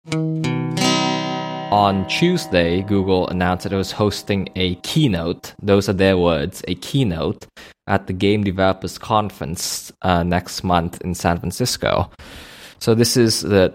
On Tuesday, Google announced that it was hosting a keynote. Those are their words, a keynote at the Game Developers Conference next month in San Francisco. So this is the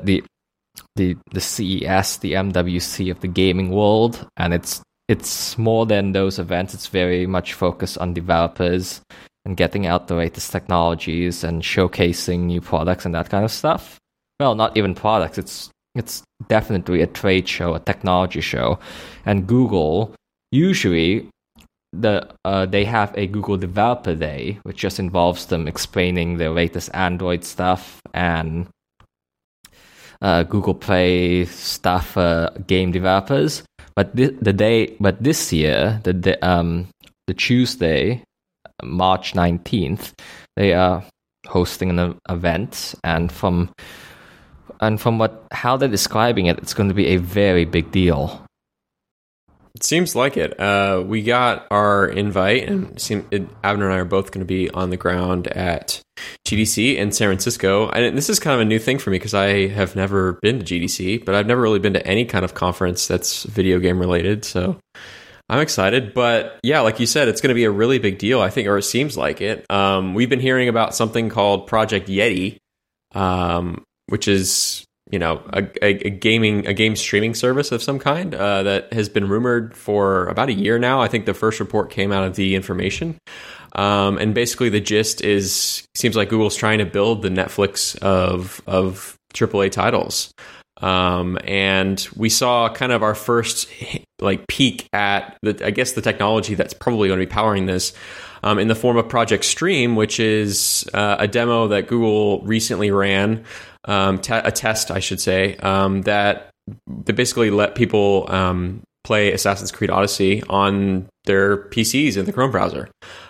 CES, the MWC of the gaming world, and it's more than those events. It's very much focused on developers and getting out the latest technologies and showcasing new products and that kind of stuff. Well, not even products. It's definitely a trade show, a technology show. And Google, usually, they have a Google Developer Day, which just involves them explaining their latest Android stuff and Google Play stuff for game developers. But this year, the Tuesday, March 19th, they are hosting an event, and from how they're describing it, it's going to be a very big deal. It seems like it. We got our invite, and Avner and I are both going to be on the ground at GDC in San Francisco. And this is kind of a new thing for me because I have never been to GDC, but I've never really been to any kind of conference that's video game related. So I'm excited. But yeah, like you said, it's going to be a really big deal, I think, or it seems like it. We've been hearing about something called Project Yeti, which is, you know, a game streaming service of some kind that has been rumored for about a year now. I think the first report came out of The Information. And basically the gist seems like Google's trying to build the Netflix of AAA titles. And we saw kind of our first peek at the technology that's probably going to be powering this in the form of Project Stream, which is a demo that Google recently ran, a test, I should say, that they basically let people play Assassin's Creed Odyssey on their PCs in the Chrome browser.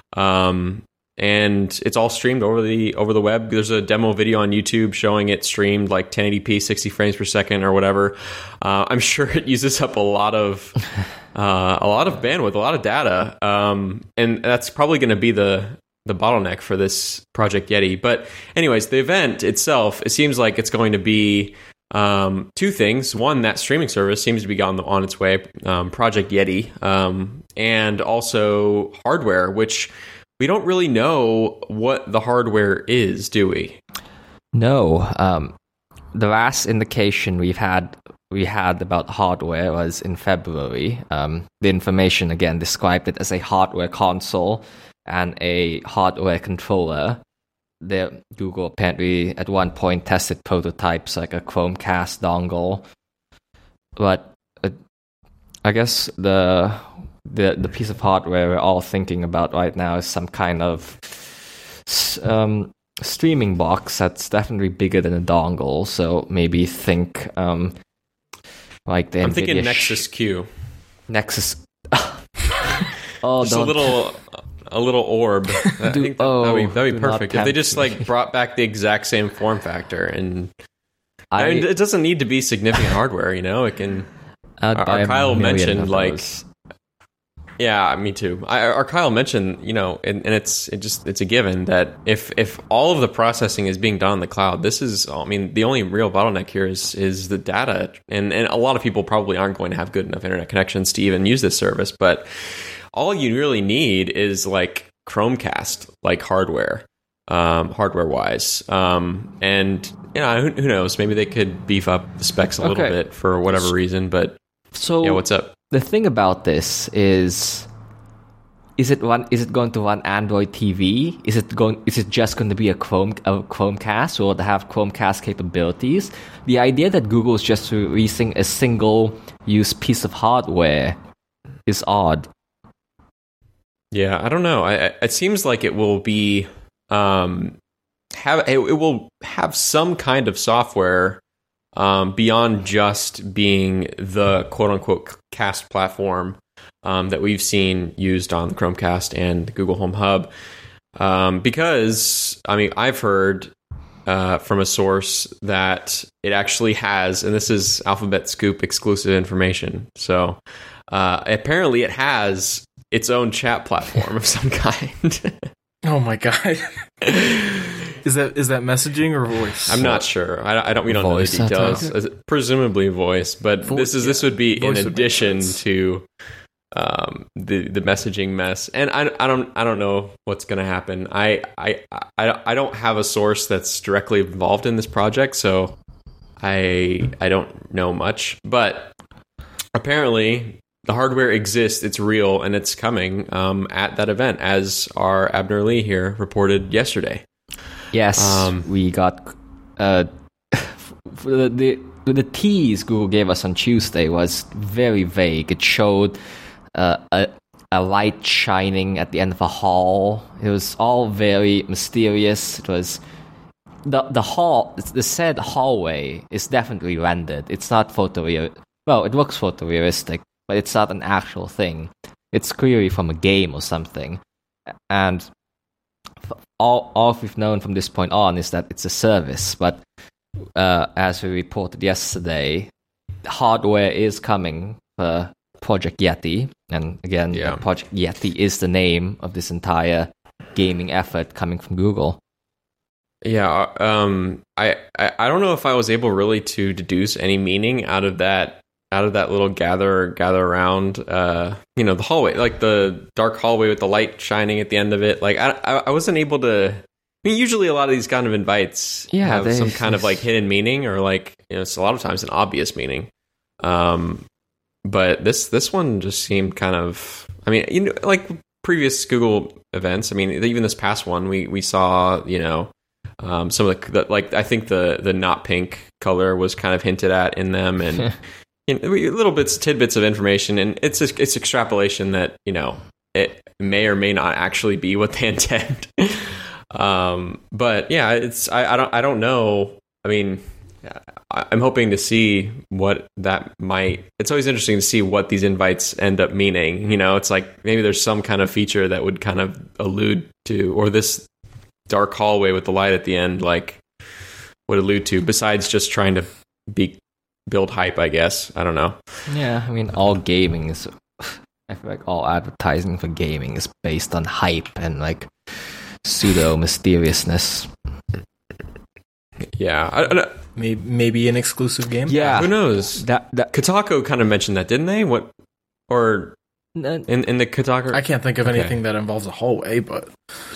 And it's all streamed over the web. There's a demo video on YouTube showing it streamed like 1080p, 60 frames per second or whatever. I'm sure it uses up a lot of bandwidth, a lot of data. And that's probably going to be the bottleneck for this Project Yeti. But anyways, the event itself, it seems like it's going to be two things. One, that streaming service seems to be on its way, Project Yeti, and also hardware, which we don't really know what the hardware is, do we? No. The last indication we had about hardware was in February. The Information, again, described it as a hardware console and a hardware controller. Google apparently at one point tested prototypes like a Chromecast dongle. But I guess the piece of hardware we're all thinking about right now is some kind of streaming box that's definitely bigger than a dongle. So maybe think like the I'm thinking Nexus Q. Nexus. Oh, just a little orb. I think that'd be perfect if they just brought back the exact same form factor. And I mean, it doesn't need to be significant hardware. You know, it can. Our Kyle mentioned yeah, me too. Our Kyle mentioned, you know, and it's a given that if all of the processing is being done in the cloud, this is, I mean, the only real bottleneck here is the data, and a lot of people probably aren't going to have good enough internet connections to even use this service. But all you really need is like Chromecast, like hardware wise, and you know, who knows? Maybe they could beef up the specs a little bit for whatever reason. But yeah, what's up? The thing about this is it going to run Android TV? Is it just going to be a Chromecast, or to have Chromecast capabilities? The idea that Google is just releasing a single-use piece of hardware is odd. Yeah, I don't know. It seems like it will be it will have some kind of software beyond just being the quote-unquote cast platform that we've seen used on the Chromecast and the Google Home Hub. Because, I mean, I've heard from a source that it actually has, and this is Alphabet Scoop exclusive information, so apparently it has its own chat platform of some kind. Oh my god. Is that messaging or voice? I'm not sure. We don't know the details. Presumably voice, but this would be in addition to the messaging mess. And I don't know what's going to happen. I don't have a source that's directly involved in this project, so I don't know much. But apparently the hardware exists, it's real, and it's coming at that event, as our Abner Lee here reported yesterday. Yes, we got the tease Google gave us on Tuesday was very vague. It showed a light shining at the end of a hall. It was all very mysterious. It was the said hallway is definitely rendered. It's not photorealistic. Well, it looks photorealistic, but it's not an actual thing. It's clearly from a game or something. And all we've known from this point on is that it's a service. But as we reported yesterday, hardware is coming for Project Yeti. And again, Project Yeti is the name of this entire gaming effort coming from Google. Yeah, I don't know if I was able really to deduce any meaning out of that little gather around, the hallway, like the dark hallway with the light shining at the end of it. Like I wasn't able to. I mean, usually a lot of these kind of invites have some kind of like hidden meaning, or like it's a lot of times an obvious meaning. But this one just seemed kind of. I mean, like previous Google events. I mean, even this past one, we saw some of the like I think the not pink color was kind of hinted at in them, and little tidbits of information, and it's extrapolation that it may or may not actually be what they intend. But yeah, I don't know. I mean, I'm hoping to see what that might. It's always interesting to see what these invites end up meaning. It's like maybe there's some kind of feature that would kind of allude to, or this dark hallway with the light at the end, like would allude to, besides just trying to build hype, I guess. I don't know. Yeah, I mean, all gaming is. I feel like all advertising for gaming is based on hype and like pseudo mysteriousness. Yeah, I maybe an exclusive game. Yeah, who knows? That Kotaku kind of mentioned that, didn't they? What or in the Kotaku? I can't think of anything that involves a hallway, but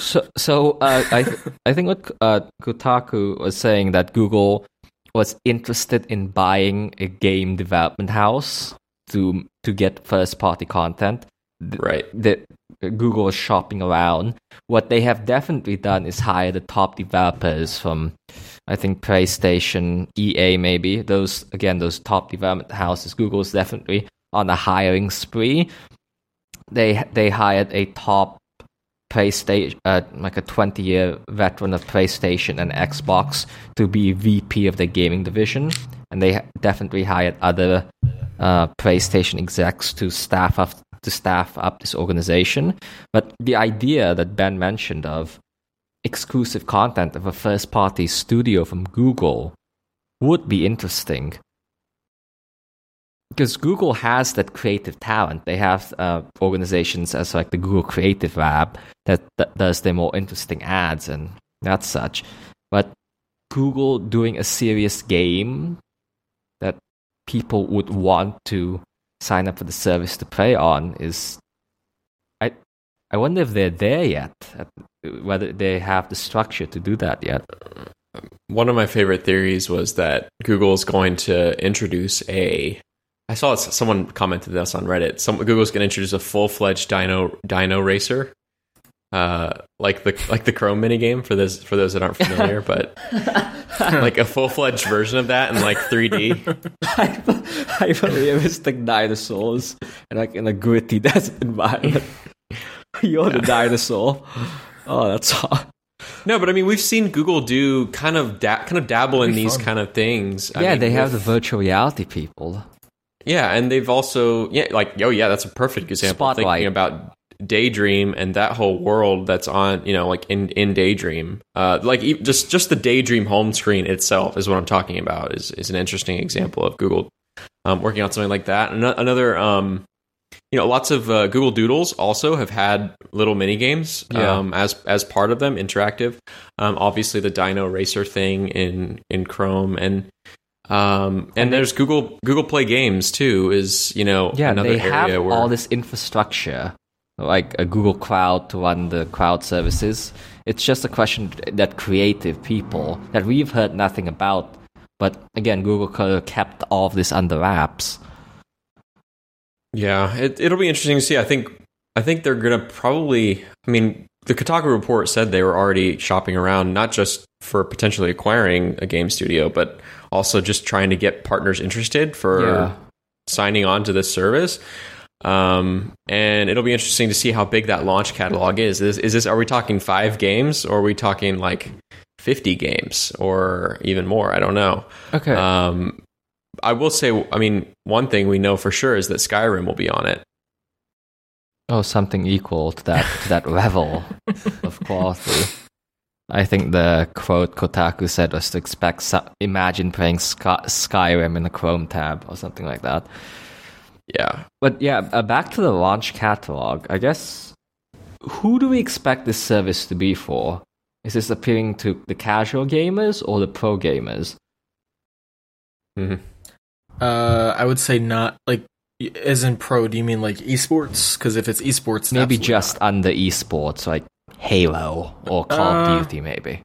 I think what Kotaku was saying that Google was interested in buying a game development house to get first party content. Right. That Google is shopping around. What they have definitely done is hire the top developers from, I think, PlayStation, EA, maybe. Those top development houses. Google's definitely on a hiring spree. They hired a top PlayStation, like a 20-year veteran of PlayStation and Xbox, to be VP of the gaming division, and they definitely hired other PlayStation execs to staff up this organization. But the idea that Ben mentioned of exclusive content of a first-party studio from Google would be interesting. Because Google has that creative talent. They have organizations as like the Google Creative Lab that does their more interesting ads and that such. But Google doing a serious game that people would want to sign up for the service to play on is... I wonder if they're there yet, whether they have the structure to do that yet. One of my favorite theories was that Google is going to introduce I saw someone commented this on Reddit. Google's going to introduce a full-fledged Dino Racer, like the Chrome minigame for those that aren't familiar, but like a full-fledged version of that in like 3D. Hyper-realistic dinosaurs, and like in a gritty desert environment. You're the dinosaur. Oh, that's hot. No, but I mean, we've seen Google do kind of dabble in these kind of things. They have the virtual reality people. Yeah, and they've also that's a perfect example. Spotlight. Thinking about Daydream and that whole world that's on, like in Daydream, just the Daydream home screen itself is what I'm talking about. Is an interesting example of Google working on something like that. Another lots of Google Doodles also have had little mini games as part of them, interactive. Obviously, the Dino Racer thing in Chrome, and there's Google Play Games too. Is another they have area where all this infrastructure, like a Google Cloud to run the cloud services. It's just a question that creative people that we've heard nothing about. But again, Google could have kept all of this under wraps. Yeah, it'll be interesting to see. I think they're gonna probably. I mean, the Kotaku report said they were already shopping around, not just for potentially acquiring a game studio, but also just trying to get partners interested for signing on to this service. And it'll be interesting to see how big that launch catalog is. Is this? Are we talking 5 games, or are we talking like 50 games, or even more? I don't know. Okay. I will say, I mean, one thing we know for sure is that Skyrim will be on it. Oh, something equal to that level of quality. I think the quote Kotaku said was to imagine playing Skyrim in the Chrome tab or something like that. Yeah. But back to the launch catalog. I guess, who do we expect this service to be for? Is this appealing to the casual gamers or the pro gamers? Mm-hmm. I would say not, like, as in pro, do you mean like esports? Because if it's esports, maybe just not under esports, like Halo or Call of Duty, maybe.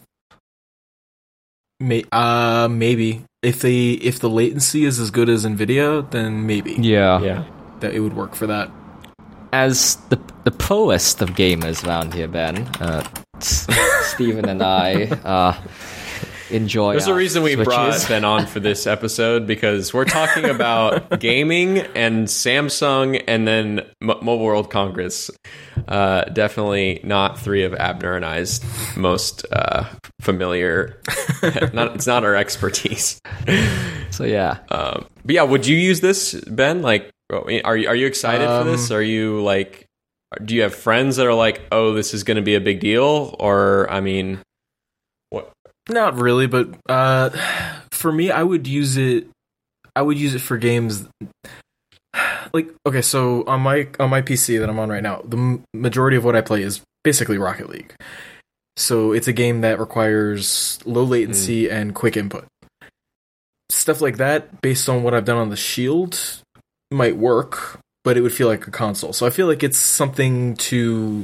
Maybe if the latency is as good as Nvidia, then maybe. Yeah, that it would work for that. As the proest of gamers around here, Ben, Steven and I enjoy. There's a reason we Switches. brought Ben on for this episode, because we're talking about gaming and Samsung and then Mobile World Congress. Definitely not 3 of Abner and I's most familiar. It's not our expertise. So yeah. But yeah, would you use this, Ben? Like, are you excited for this? Are you like, do you have friends that are like, oh, this is going to be a big deal? Or, I mean, what? Not really, but for me, I would use it for games. Like, okay, so on my PC that I'm on right now, the majority of what I play is basically Rocket League. So it's a game that requires low latency and quick input. Stuff like that, based on what I've done on the Shield, might work, but it would feel like a console. So I feel like it's something to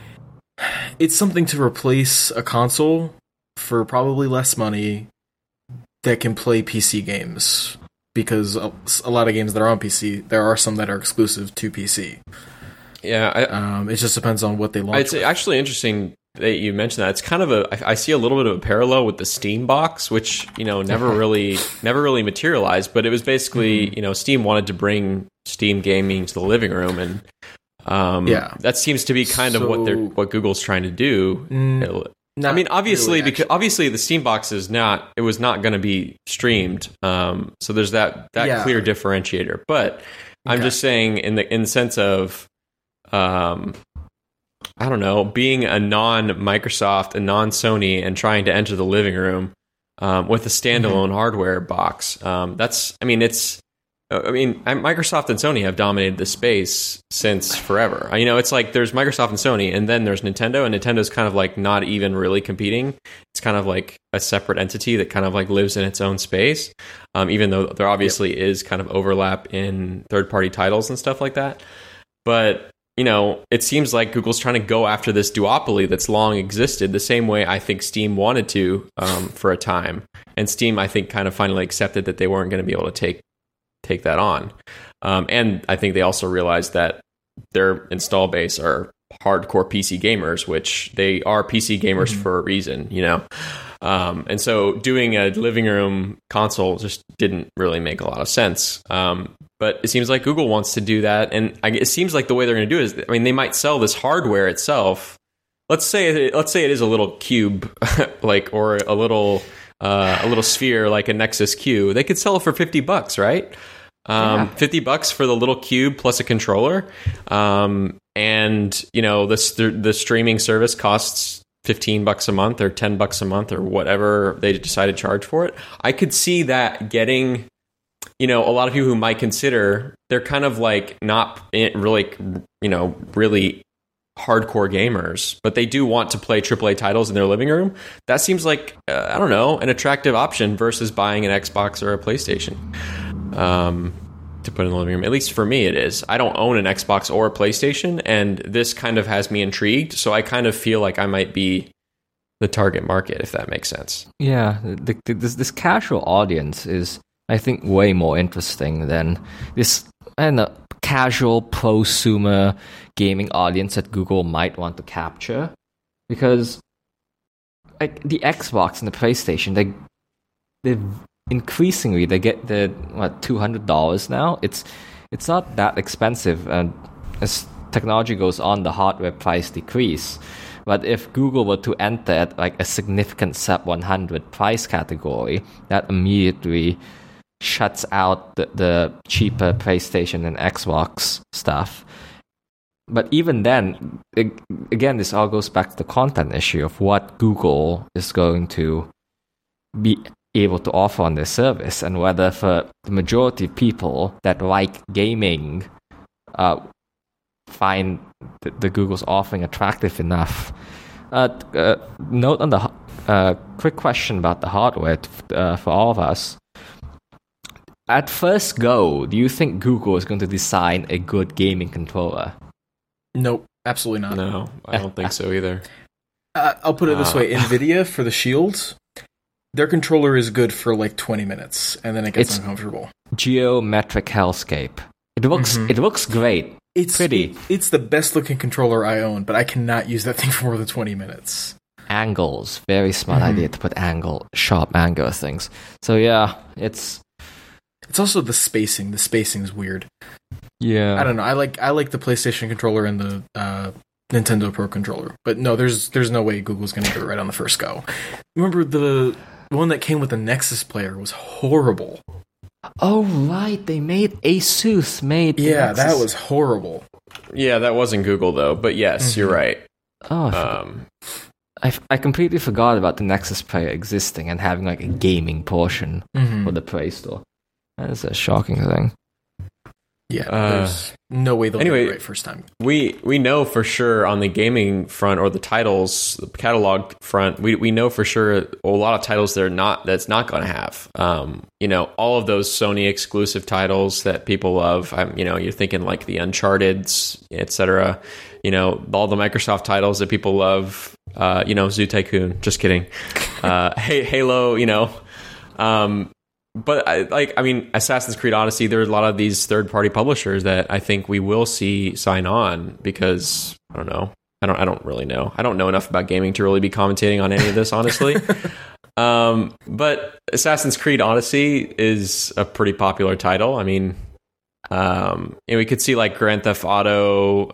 replace a console for probably less money that can play PC games, because a lot of games that are on PC, there are some that are exclusive to PC. Yeah, it just depends on what they launch. It's actually interesting that you mentioned that. It's kind of I see a little bit of a parallel with the Steam box, which never really materialized, but it was basically Steam wanted to bring Steam gaming to the living room, and that seems to be kind of what Google's trying to do. I mean, obviously, really, because obviously the Steam box was not going to be streamed. So there's that clear differentiator. But I'm just saying, in the sense of, I don't know, being a non-Microsoft, a non-Sony, and trying to enter the living room with a standalone hardware box. Microsoft and Sony have dominated the space since forever. It's like there's Microsoft and Sony, and then there's Nintendo, and Nintendo's kind of like not even really competing. It's kind of like a separate entity that kind of like lives in its own space, even though there obviously is kind of overlap in third-party titles and stuff like that. But, it seems like Google's trying to go after this duopoly that's long existed, the same way I think Steam wanted to for a time. And Steam, I think, kind of finally accepted that they weren't going to be able to take that on. And I think they also realized that their install base are hardcore PC gamers, which they are PC gamers for a reason, and so doing a living room console just didn't really make a lot of sense. But it seems like Google wants to do that, and it seems like the way they're going to do it is, they might sell this hardware itself. Let's say it is a little cube, like, or a little sphere like a Nexus Q. They could sell it for $50, right? $50 for the little cube plus a controller. And the streaming service costs $15 a month or $10 a month or whatever they decide to charge for it. I could see that getting a lot of people who might consider they're kind of like not really, really hardcore gamers, but they do want to play AAA titles in their living room. That seems like, I don't know, an attractive option versus buying an Xbox or a PlayStation to put in the living room. At least for me, it is. I don't own an Xbox or a PlayStation, and this kind of has me intrigued. So I kind of feel like I might be the target market, if that makes sense. Yeah, this casual audience is, I think, way more interesting than this casual prosumer gaming audience that Google might want to capture, because like the Xbox and the PlayStation, they increasingly they get the $200 now. It's not that expensive, and as technology goes on, the hardware price decrease. But if Google were to enter at like a significant sub 100 price category, that immediately shuts out the cheaper PlayStation and Xbox stuff. But even then, again, this all goes back to the content issue of what Google is going to be able to offer on their service, and whether for the majority of people that like gaming find the Google's offering attractive enough. Note on the quick question about the hardware for all of us. At first go, do you think Google is going to design a good gaming controller? Nope, absolutely not. No, I don't think so either. I'll put it this way. NVIDIA, for the Shield, their controller is good for like 20 minutes, and then it gets uncomfortable. Geometric hellscape. It looks great. It's pretty. It's the best looking controller I own, but I cannot use that thing for more than 20 minutes. Angles. Very smart idea to put sharp angle things. So yeah, it's also the spacing. The spacing is weird. Yeah. I don't know. I like the PlayStation controller and the Nintendo Pro controller. But no, there's no way Google's going to get it right on the first go. Remember the one that came with the Nexus player was horrible. Oh right, ASUS made yeah, Nexus. That was horrible. Yeah, that wasn't Google though, but yes, you're right. Oh, I completely forgot about the Nexus player existing and having like a gaming portion for the Play Store. That's a shocking thing. Yeah, there's no way they'll get it right first time. We know for sure on the gaming front or the titles, the catalog front, we know for sure a lot of titles that's not going to have. All of those Sony exclusive titles that people love. You're thinking like the Uncharted's, etc. All the Microsoft titles that people love. Zoo Tycoon. Just kidding. Halo. But Assassin's Creed Odyssey, there are a lot of these third-party publishers that I think we will see sign on, because I don't know. I don't really know. I don't know enough about gaming to really be commentating on any of this, honestly. But Assassin's Creed Odyssey is a pretty popular title. I mean, we could see like Grand Theft Auto.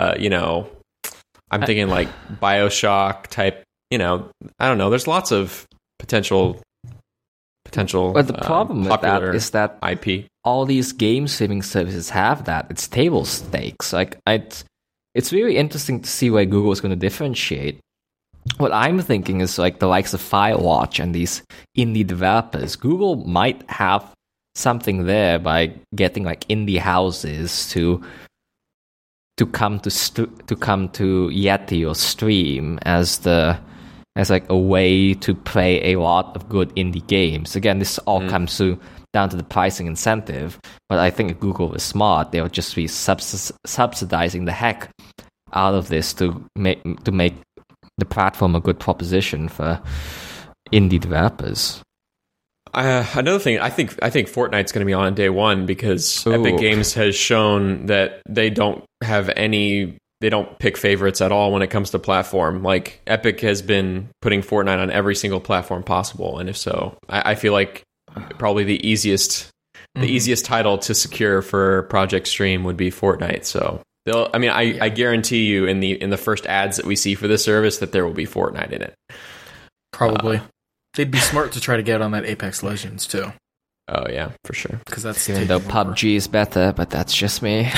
I'm thinking like BioShock type. I don't know. There's lots of potential. But the problem with that is that IP. All these game streaming services have that. It's table stakes. It's really interesting to see where Google is going to differentiate. What I'm thinking is like the likes of Firewatch and these indie developers. Google might have something there by getting like indie houses to come to Yeti or Stream as like a way to play a lot of good indie games. Again, this all comes down to the pricing incentive, but I think if Google is smart, they'll just be subsidizing the heck out of this to make the platform a good proposition for indie developers. Another thing, I think Fortnite's going to be on day one, because Epic Games has shown that they don't pick favorites at all when it comes to platform. Like Epic has been putting Fortnite on every single platform possible, and if so, I feel like probably the easiest title to secure for Project Stream would be Fortnite. So I guarantee you in the first ads that we see for this service that there will be Fortnite in it. Probably. They'd be smart to try to get on that Apex Legends too. Oh yeah, for sure. Because that's even though PUBG is better, but that's just me.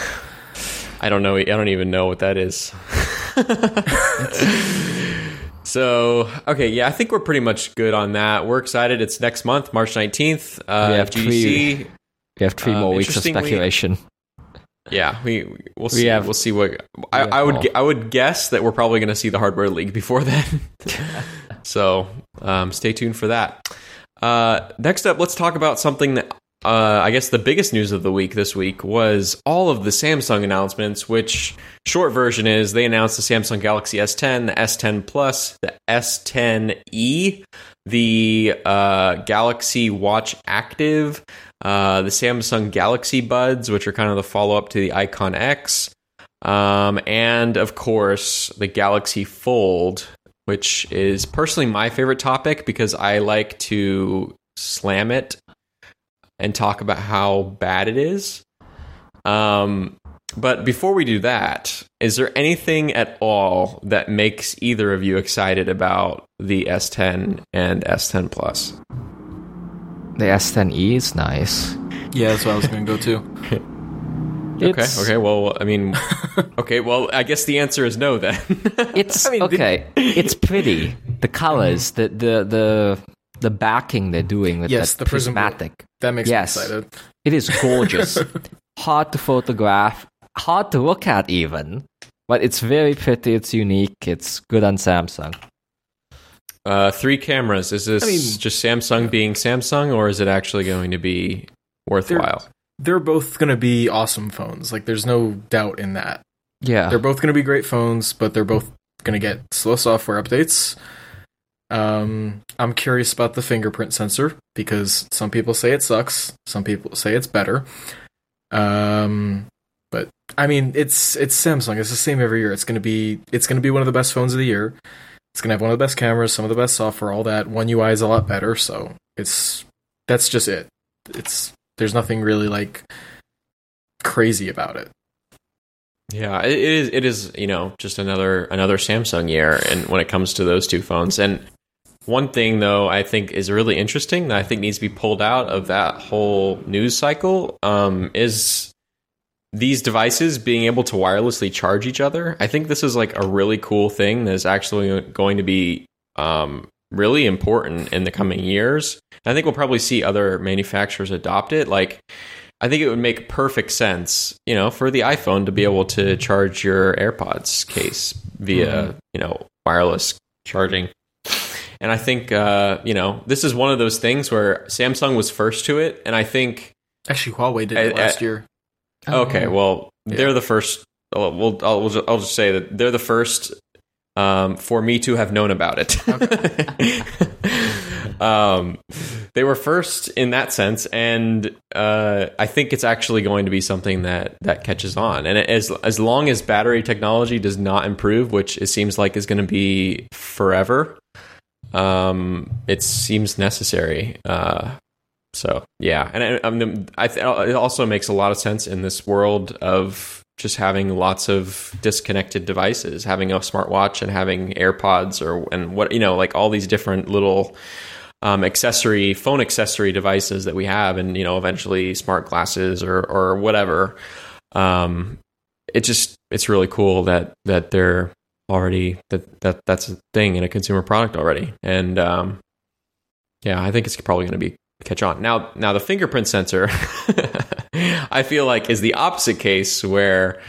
I don't know. I don't even know what that is. So, okay, yeah, I think we're pretty much good on that. We're excited. It's next month, March 19th. We have GDC. We have 3 more weeks of speculation. Yeah, we'll see. have- We'll see what I would guess that we're probably going to see the hardware leak before then. So stay tuned for that. Next up, let's talk about something that I guess the biggest news of the week this week was all of the Samsung announcements, which short version is they announced the Samsung Galaxy S10, the S10 Plus, the S10e, the Galaxy Watch Active, the Samsung Galaxy Buds, which are kind of the follow-up to the Icon X, and of course the Galaxy Fold, which is personally my favorite topic because I like to slam it and talk about how bad it is. But before we do that, is there anything at all that makes either of you excited about the S10 and S10 Plus? The S10e is nice. Yeah, that's what I was going to go to. Okay. Well, I mean, I guess the answer is no then. It's it's pretty. The colors, the backing they're doing with Yes, the the prism prismatic. That makes me excited. It is gorgeous. Hard to photograph, hard to look at even, but it's very pretty, it's unique, it's good on Samsung. 3 cameras. Is this just Samsung being Samsung, or is it actually going to be worthwhile? They're both going to be awesome phones. Like, there's no doubt in that. Yeah. They're both going to be great phones, but they're both going to get slow software updates. I'm curious about the fingerprint sensor because some people say it sucks, some people say it's better. But I mean, it's Samsung. It's the same every year. It's going to be one of the best phones of the year. It's going to have one of the best cameras, some of the best software, all that. One UI is a lot better, so that's just it. There's nothing really like crazy about it. Yeah, it is, just another Samsung year, and when it comes to those two phones. And one thing, though, I think is really interesting that I think needs to be pulled out of that whole news cycle is these devices being able to wirelessly charge each other. I think this is like a really cool thing that is actually going to be really important in the coming years. I think we'll probably see other manufacturers adopt it. Like, I think it would make perfect sense, for the iPhone to be able to charge your AirPods case via, wireless charging. And I think, this is one of those things where Samsung was first to it. And I think... Actually, Huawei did it last year. Okay, well, they're the first... I'll just say that they're the first for me to have known about it. Okay. They were first in that sense, and I think it's actually going to be something that catches on. And as long as battery technology does not improve, which it seems like is going to be forever, it seems necessary. So yeah, and it also makes a lot of sense in this world of just having lots of disconnected devices, having a smartwatch and having AirPods like all these different little phone accessory devices that we have, and eventually smart glasses or whatever. It's really cool that they're already that's a thing in a consumer product already, and I think it's probably going to catch on. Now the fingerprint sensor I feel like is the opposite case where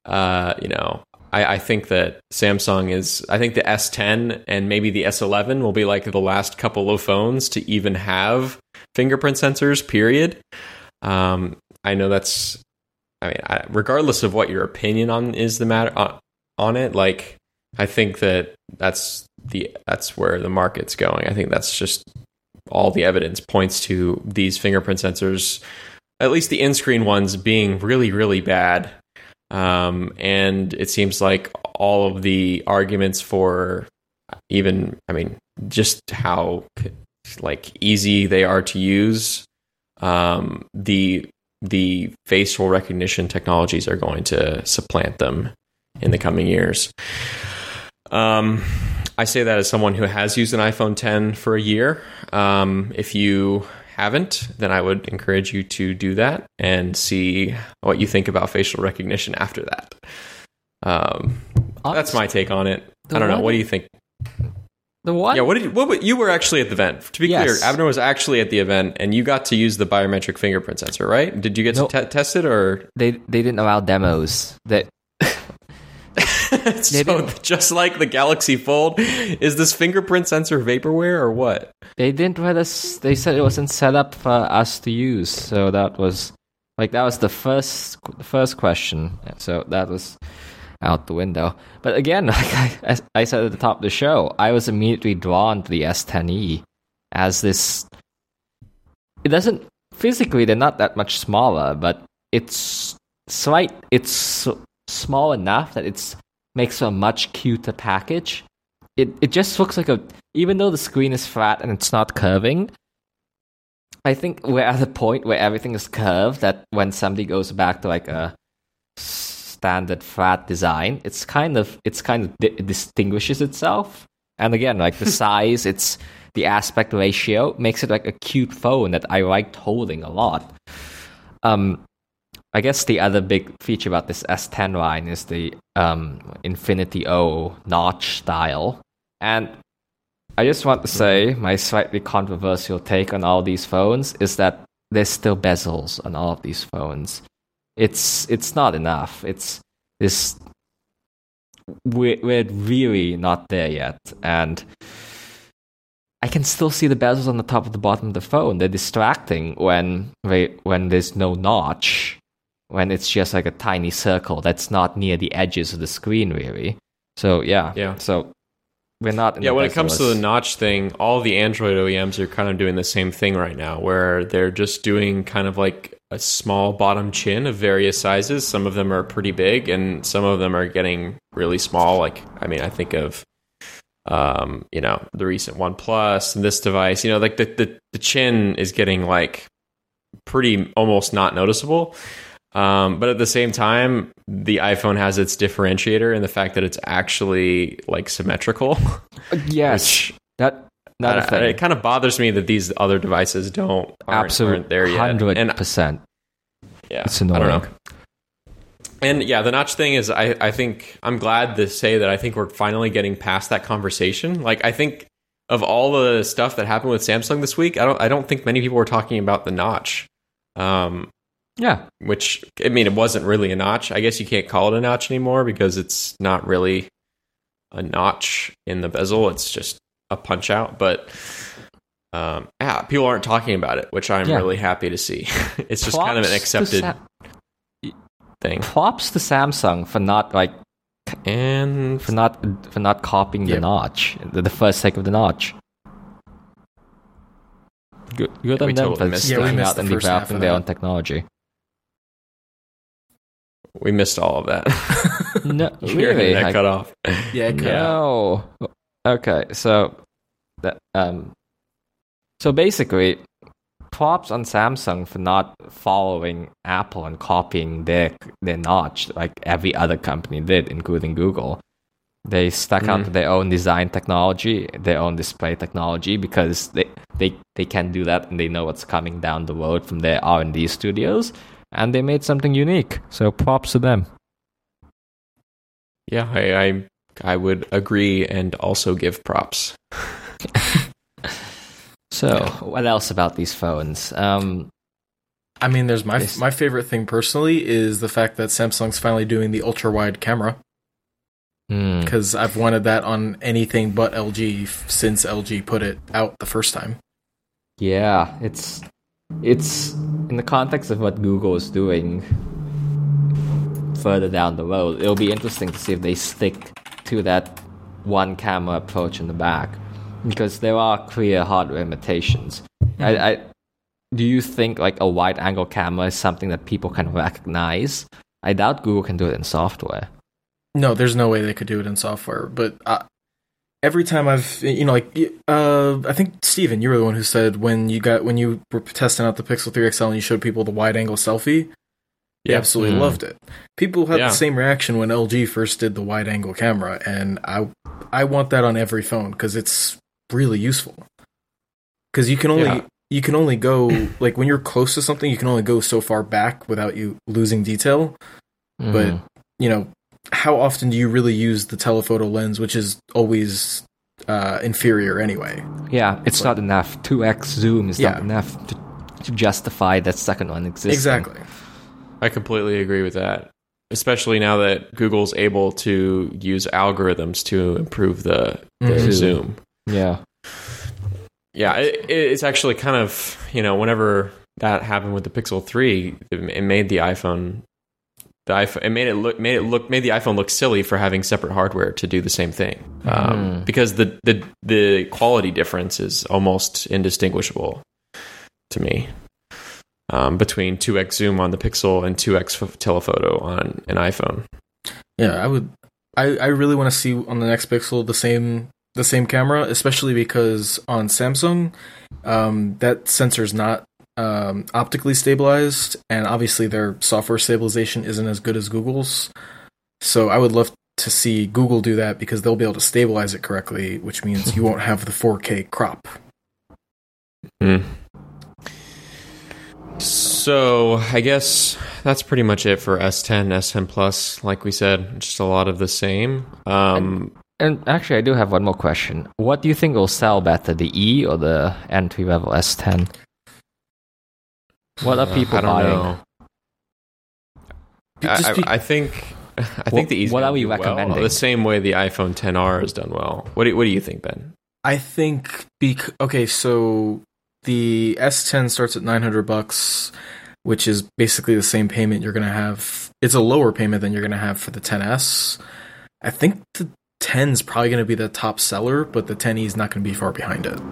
I think that Samsung I think the S10 and maybe the S11 will be like the last couple of phones to even have fingerprint sensors, period. I know regardless of what your opinion on it, like, I think that's where the market's going. I think that's just all the evidence points to these fingerprint sensors, at least the in-screen ones, being really, really bad. And it seems like all of the arguments for just how like easy they are to use, the facial recognition technologies are going to supplant them in the coming years. I say that as someone who has used an iPhone 10 for a year. If you haven't, then I would encourage you to do that and see what you think about facial recognition after that. That's my take on it. I don't know. What do you think? The one? Yeah, you were actually at the event. To be clear, Yes. Abner was actually at the event, and you got to use the biometric fingerprint sensor, right? Did you get No. to test it, or They didn't allow demos. so just like the Galaxy Fold, is this fingerprint sensor vaporware or what? They didn't let us. They said it wasn't set up for us to use. So that was the first question. So that was out the window. But again, like I said at the top of the show, I was immediately drawn to the S10e as this. It doesn't physically. They're not that much smaller, but it's slight. It's small enough that it's makes for a much cuter package. It just looks like even though the screen is flat and it's not curving, I think we're at a point where everything is curved that when somebody goes back to like a standard flat design, it distinguishes itself. And again, like the size, it's the aspect ratio makes it like a cute phone that I liked holding a lot. I guess the other big feature about this S10 line is the Infinity O notch style. And I just want to say my slightly controversial take on all these phones is that there's still bezels on all of these phones. It's not enough. We're really not there yet. And I can still see the bezels on the top of the bottom of the phone. They're distracting when there's no notch. When it's just like a tiny circle that's not near the edges of the screen, really. So, yeah. So, we're not in when it comes to the notch thing, all the Android OEMs are kind of doing the same thing right now, where they're just doing kind of like a small bottom chin of various sizes. Some of them are pretty big, and some of them are getting really small. Like, I mean, I think of, the recent OnePlus and this device. Like the chin is getting like pretty almost not noticeable. But at the same time, the iPhone has its differentiator in the fact that it's actually like symmetrical. Yes, it kind of bothers me that these other devices aren't there yet. 100%. Yeah, it's annoying. I don't know. And yeah, the notch thing is, I think I'm glad to say that I think we're finally getting past that conversation. Like, I think of all the stuff that happened with Samsung this week, I don't think many people were talking about the notch. Yeah. Which, I mean, it wasn't really a notch. I guess you can't call it a notch anymore because it's not really a notch in the bezel. It's just a punch out. But, people aren't talking about it, which I'm really happy to see. It's just kind of an accepted thing. Props to Samsung for not like for not copying the notch, the first sake of the notch. Good on them for sticking out and developing their own technology. We missed all of that. No, Your really? internet cut off. Yeah, it cut No. Okay, so so basically, props on Samsung for not following Apple and copying their notch like every other company did, including Google. They stuck out to their own design technology, their own display technology, because they can do that and they know what's coming down the road from their R&D studios, and they made something unique. So props to them. Yeah, I would agree and also give props. So what else about these phones? I mean, there's my favorite thing personally is the fact that Samsung's finally doing the ultra wide camera. Because I've wanted that on anything but LG since LG put it out the first time. Yeah, it's in the context of what Google is doing further down the road. It'll be interesting to see if they stick to that one camera approach in the back, because there are clear hardware limitations. Do you think like a wide angle camera is something that people can recognize? I doubt Google can do it in software. No, there's no way they could do it in software. But every time I think Steven, you were the one who said when you were testing out the Pixel 3 XL and you showed people the wide angle selfie, you absolutely loved it. People had the same reaction when LG first did the wide angle camera, and I want that on every phone because it's really useful. Because you can only go like when you're close to something, you can only go so far back without you losing detail. But how often do you really use the telephoto lens, which is always inferior anyway. Yeah, it's not enough. 2x zoom is Yeah. not enough to justify that second one existing. Exactly. I completely agree with that. Especially now that Google's able to use algorithms to improve the zoom. Yeah. Yeah, it's actually kind of, whenever that happened with the Pixel 3, it made the iPhone made the iPhone look silly for having separate hardware to do the same thing. Because the quality difference is almost indistinguishable to me. Between 2x zoom on the Pixel and 2x telephoto on an iPhone. Yeah, I really want to see on the next Pixel the same camera, especially because on Samsung, that sensor's not optically stabilized, and obviously their software stabilization isn't as good as Google's. So I would love to see Google do that because they'll be able to stabilize it correctly, which means you won't have the 4K crop. So I guess that's pretty much it for S10, S10 Plus. Like we said, just a lot of the same. And actually, I do have one more question. What do you think will sell better, the E or the entry-level S10? What are people buying? Know. I think the E. What are we well, recommending? the same way the iPhone XR has done well. What do you think, Ben? I think so the S10 starts at $900, which is basically the same payment you're going to have. It's a lower payment than you're going to have for the XS. I think the 10 is probably going to be the top seller, but the 10e is not going to be far behind it.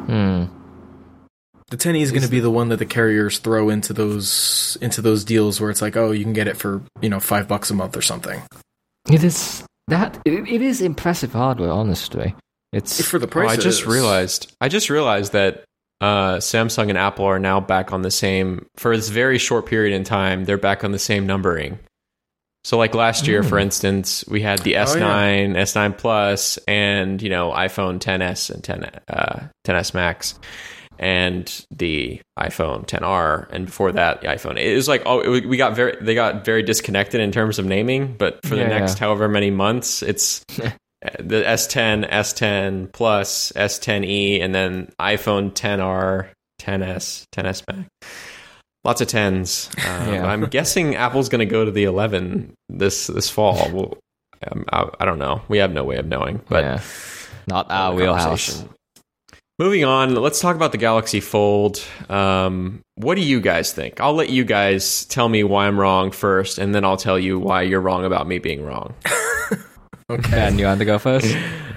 The 10e is going to be the one that the carriers throw into those deals where it's like, oh, you can get it for $5 a month or something. It is impressive hardware, honestly. It's for the price. I just realized that Samsung and Apple are now back on the same, for this very short period in time, they're back on the same numbering. So like last year, for instance, we had the S9, S9 Plus, and iPhone XS and XS Max, and the iPhone XR, and before that, the iPhone. It was like they got very disconnected in terms of naming, but for the next however many months, it's the S10, S10 Plus, S10e, and then iPhone XR, XS, XS Max. Lots of 10s. I'm guessing Apple's going to go to the 11 this fall. Well, I don't know. We have no way of knowing. But not our wheelhouse. Moving on, let's talk about the Galaxy Fold. What do you guys think? I'll let you guys tell me why I'm wrong first, and then I'll tell you why you're wrong about me being wrong. Okay. Ben, you want to go first?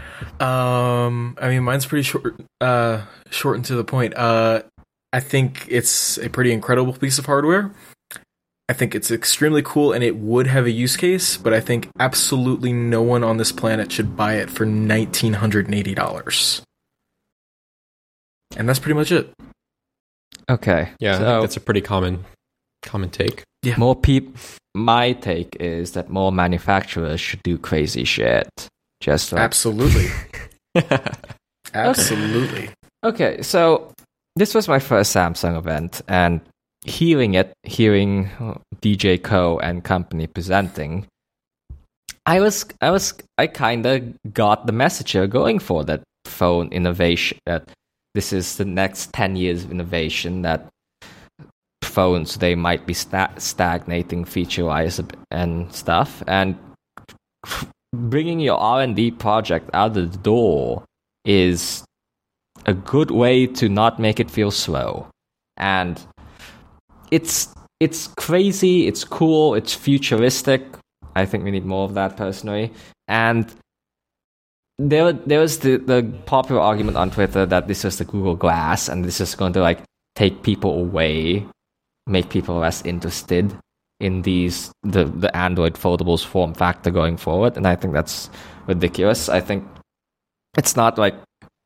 Mine's pretty short and to the point. I think it's a pretty incredible piece of hardware. I think it's extremely cool, and it would have a use case, but I think absolutely no one on this planet should buy it for $1,980. And that's pretty much it. Okay. Yeah, I think that's a pretty common take. Yeah. My take is that more manufacturers should do crazy shit. Just like... Absolutely. Absolutely. Okay, so this was my first Samsung event, and hearing DJ Ko and company presenting, I kind of got the message they're going for, that phone innovation, that this is the next 10 years of innovation, that phones, they might be stagnating feature-wise and stuff, and bringing your R&D project out of the door is a good way to not make it feel slow. And it's crazy, it's cool, it's futuristic. I think we need more of that personally. And there was the popular argument on Twitter that this is the Google Glass and this is going to take people away, make people less interested in the Android foldables form factor going forward. And I think that's ridiculous. I think it's not going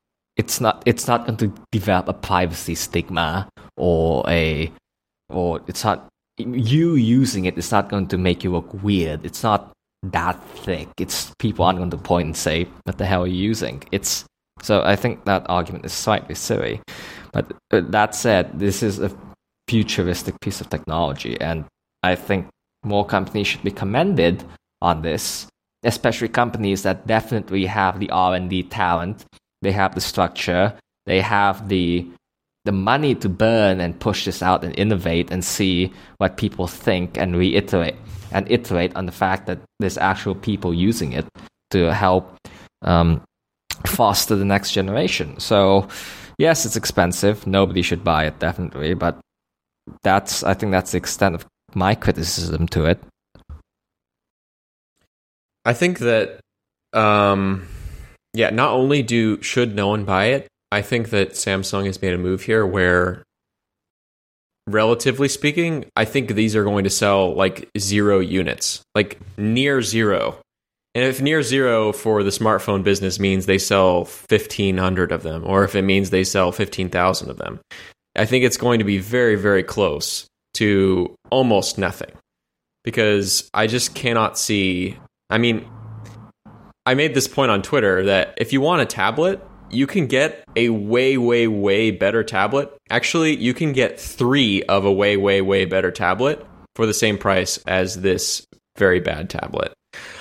to develop a privacy stigma or it's not, you using it's not going to make you look weird. It's not that thick. It's people aren't going to point and say, what the hell are you using? So I think that argument is slightly silly. But that said, this is a futuristic piece of technology, and I think more companies should be commended on this especially companies that definitely have the R&D talent, they have the structure, they have the money to burn and push this out and innovate and see what people think and reiterate and iterate on the fact that there's actual people using it to help foster the next generation. So yes, it's expensive. Nobody should buy it, definitely. But I think that's the extent of my criticism to it. I think that, not only should no one buy it, I think that Samsung has made a move here where, relatively speaking, I think these are going to sell like 0 units, like near zero. And if near zero for the smartphone business means they sell 1,500 of them, or if it means they sell 15,000 of them, I think it's going to be very, very close to almost nothing. Because I just cannot see... I mean, I made this point on Twitter that if you want a tablet, you can get a way, way, way better tablet. Actually, you can get 3 of a way, way, way better tablet for the same price as this very bad tablet.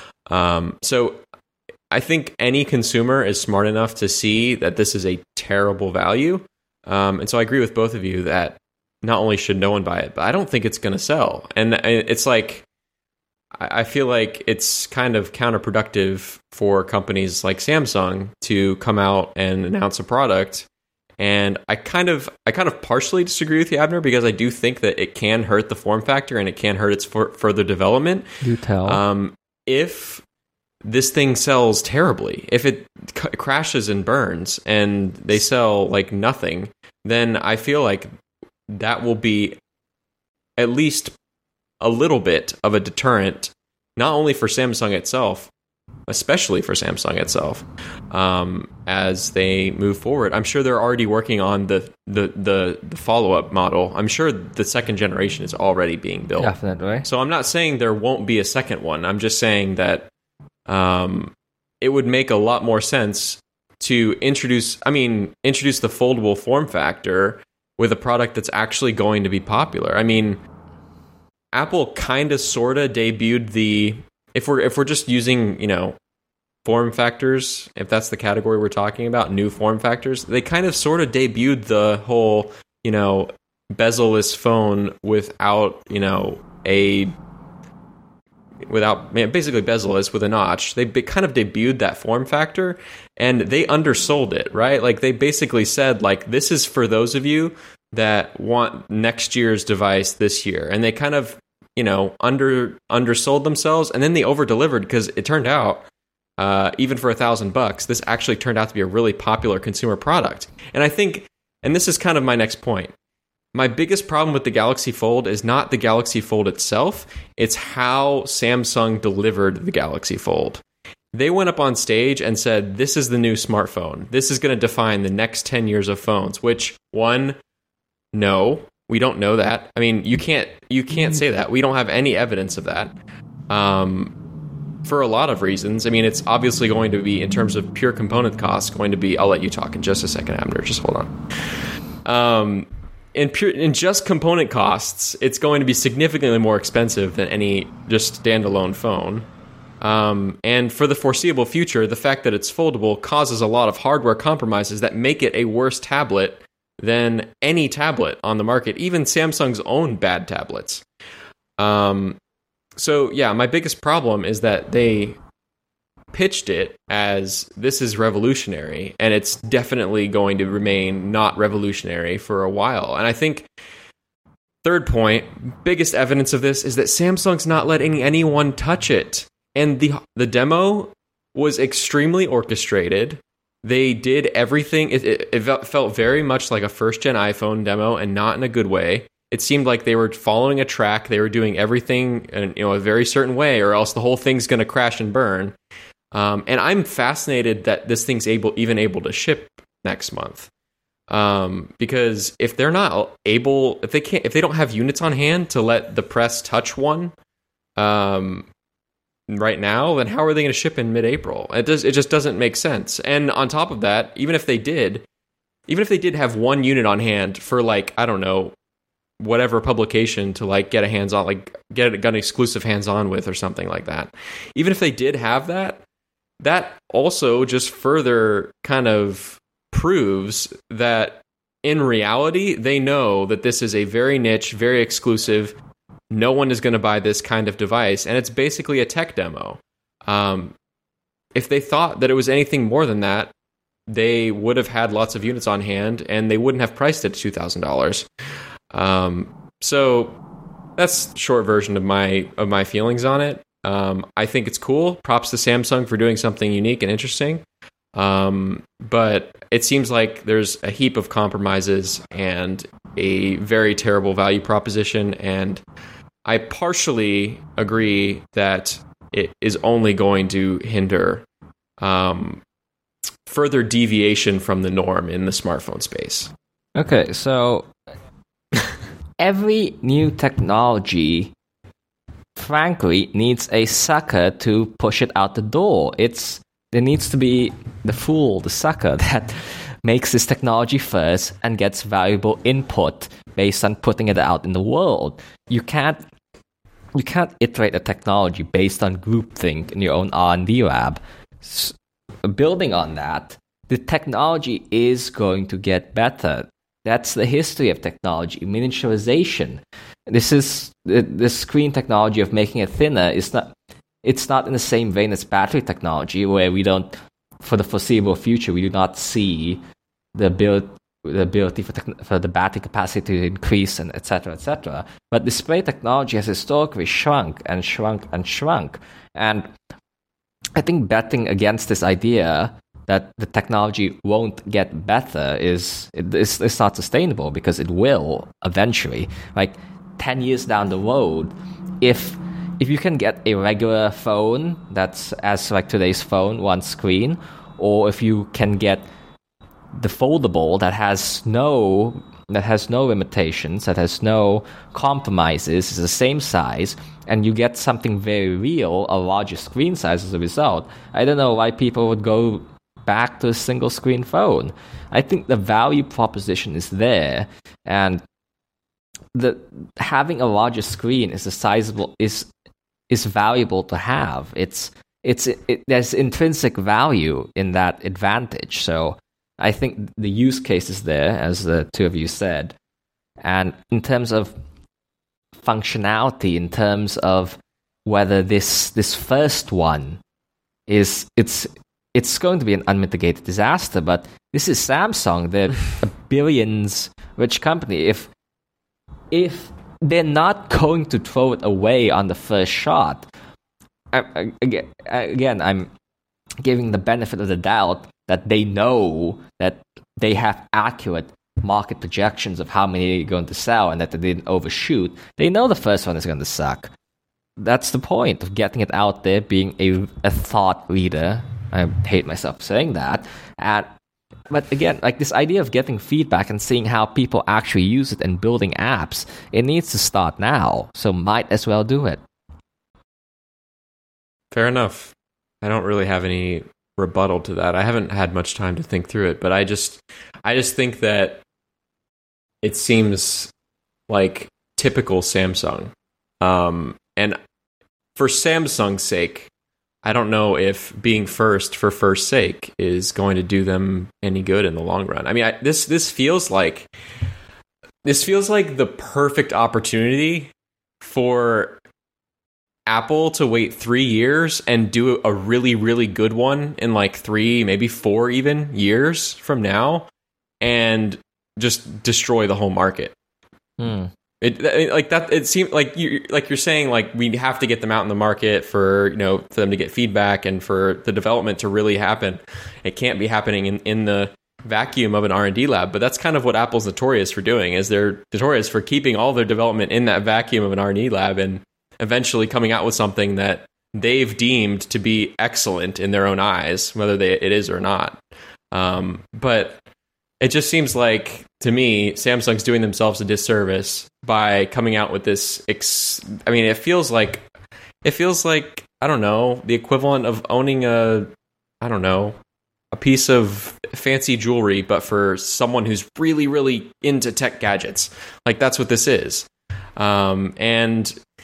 So I think any consumer is smart enough to see that this is a terrible value. And so I agree with both of you that not only should no one buy it, but I don't think it's going to sell. And it's like, I feel like it's kind of counterproductive for companies like Samsung to come out and announce a product. And I kind of partially disagree with you, Abner, because I do think that it can hurt the form factor and it can hurt its further development. Do tell. If this thing sells terribly, if it crashes and burns and they sell like nothing, then I feel like that will be at least a little bit of a deterrent, not only for Samsung itself, especially for Samsung itself, as they move forward. I'm sure they're already working on the follow-up model. I'm sure the second generation is already being built. Definitely. So I'm not saying there won't be a second one. I'm just saying that it would make a lot more sense to introduce the foldable form factor with a product that's actually going to be popular. I mean, Apple kind of sort of debuted if we're just using, form factors, if that's the category we're talking about, new form factors, they kind of sort of debuted the whole, bezel-less phone without basically bezel-less with a notch. They kind of debuted that form factor and they undersold it, right? Like they basically said, like, this is for those of you that want next year's device this year. And they kind of, undersold themselves, and then they over-delivered because it turned out, even for $1,000, this actually turned out to be a really popular consumer product. And I think, and this is kind of my next point, my biggest problem with the Galaxy Fold is not the Galaxy Fold itself, it's how Samsung delivered the Galaxy Fold. They went up on stage and said, this is the new smartphone. This is going to define the next 10 years of phones, which, no, we don't know that. I mean, you can't say that. We don't have any evidence of that. For a lot of reasons. I mean, it's obviously going to be, in terms of pure component costs, going to be, I'll let you talk in just a second, Abner. Just hold on. In just component costs, it's going to be significantly more expensive than any just standalone phone. And for the foreseeable future, the fact that it's foldable causes a lot of hardware compromises that make it a worse tablet than any tablet on the market, even Samsung's own bad tablets. So yeah, my biggest problem is that they pitched it as this is revolutionary, and it's definitely going to remain not revolutionary for a while. And I think, third point, biggest evidence of this is that Samsung's not letting anyone touch it. And the demo was extremely orchestrated. They did everything. It felt very much like a first-gen iPhone demo, and not in a good way. It seemed like they were following a track. They were doing everything in a very certain way, or else the whole thing's going to crash and burn. And I'm fascinated that this thing's able to ship next month. Because if they're not able, if they don't have units on hand to let the press touch one, right now, then how are they going to ship in mid-April? It just doesn't make sense. And on top of that, even if they did have one unit on hand for, like, I don't know, whatever publication to, like, get a hands on, like, got an exclusive hands-on with or something like that. Even if they did have that, that also just further kind of proves that in reality, they know that this is a very niche, very exclusive, no one is going to buy this kind of device, and it's basically a tech demo. If they thought that it was anything more than that, they would have had lots of units on hand, and they wouldn't have priced it at $2,000. So that's the short version of my feelings on it. I think it's cool. Props to Samsung for doing something unique and interesting. But it seems like there's a heap of compromises and a very terrible value proposition, and I partially agree that it is only going to hinder further deviation from the norm in the smartphone space. Okay, so every new technology, frankly, needs a sucker to push it out the door. There needs to be the fool, the sucker, that makes this technology first and gets valuable input based on putting it out in the world. You can't iterate a technology based on groupthink in your own R&D lab. Building on that, the technology is going to get better. That's the history of technology, miniaturization. This is the screen technology of making it thinner. It's not in the same vein as battery technology, where we don't, for the foreseeable future, we do not see the ability for the battery capacity to increase, and et cetera. But display technology has historically shrunk and shrunk and shrunk. And I think betting against this idea that the technology won't get better is not sustainable, because it will eventually. Like 10 years down the road, if you can get a regular phone that's as like today's phone, one screen, or if you can get the foldable that has no limitations, that has no compromises, is the same size, and you get something very real, a larger screen size as a result, I don't know why people would go back to a single screen phone. I think the value proposition is there, and having a larger screen is valuable to have. There's intrinsic value in that advantage. So I think the use case is there, as the two of you said. And in terms of functionality, in terms of whether this first one it's going to be an unmitigated disaster. But this is Samsung. They're a billions rich company. If they're not going to throw it away on the first shot, again, I'm giving the benefit of the doubt that they know that they have accurate market projections of how many they're going to sell and that they didn't overshoot. They know the first one is going to suck. That's the point of getting it out there, being a thought leader. I hate myself saying that. But again, like this idea of getting feedback and seeing how people actually use it and building apps, it needs to start now. So might as well do it. Fair enough. I don't really have any rebuttal to that. I haven't had much time to think through it, but I just think that it seems like typical Samsung. And for Samsung's sake, I don't know if being first for first sake is going to do them any good in the long run. I mean, this feels like the perfect opportunity for Apple to wait 3 years and do a really, really good one in like 3, maybe 4 even years from now, and just destroy the whole market. It seemed like you're saying, like, we have to get them out in the market for them to get feedback and for the development to really happen. It can't be happening in the vacuum of an R&D lab, but that's kind of what Apple's notorious for doing. Is they're notorious for keeping all their development in that vacuum of an R&D lab and eventually coming out with something that they've deemed to be excellent in their own eyes, whether it is or not. But it just seems like, to me, Samsung's doing themselves a disservice by coming out with this. I mean, it feels like, I don't know, the equivalent of owning a piece of fancy jewelry, but for someone who's really, really into tech gadgets. Like, that's what this is. And